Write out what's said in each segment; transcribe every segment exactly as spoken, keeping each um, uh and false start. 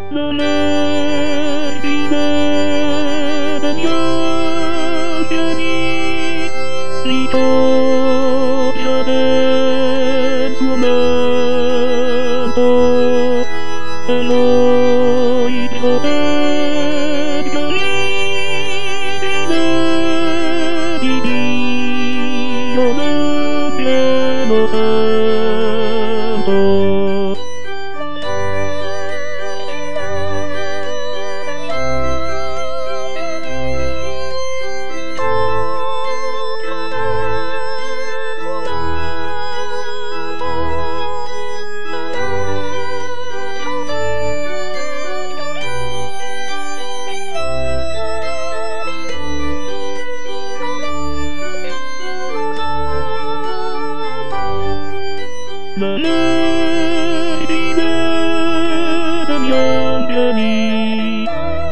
La la fine degli oceani ricoppia del suo mento e l'oidio del caribine di Dio nel pieno vento. La legge degli angeli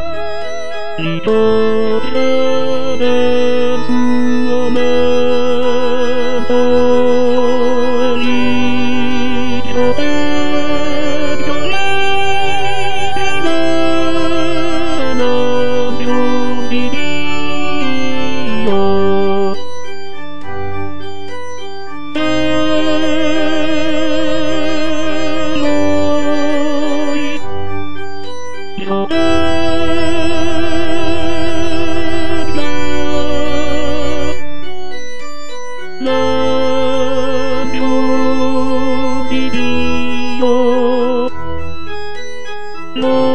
ricoppia del suo mento e l'iddio del caribine l'empio di Dio. Io l'empio di Dio.